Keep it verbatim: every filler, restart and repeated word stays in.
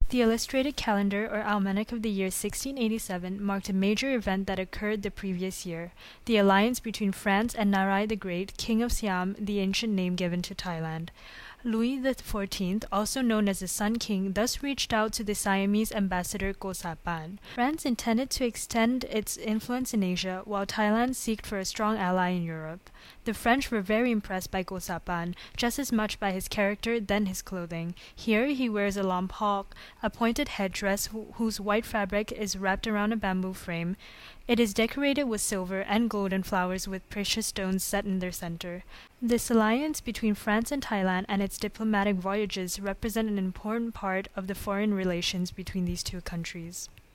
The illustrated calendar or almanac of the year sixteen eighty-seven marked a major event that occurred the previous year, the alliance between France and Narai the Great, King of Siam, the ancient name given to Thailand. Louis the Fourteenth, also known as the Sun King, thus reached out to the Siamese ambassador Ko Sapan. France intended to extend its influence in Asia, while Thailand sought for a strong ally in Europe. The French were very impressed by Ko Sapan, just as much by his character than his clothing. Here he wears a lompoc, a pointed headdress wh- whose white fabric is wrapped around a bamboo frame. It is decorated with silver and golden flowers with precious stones set in their center. This alliance between France and Thailand and its diplomatic voyages represent an important part of the foreign relations between these two countries.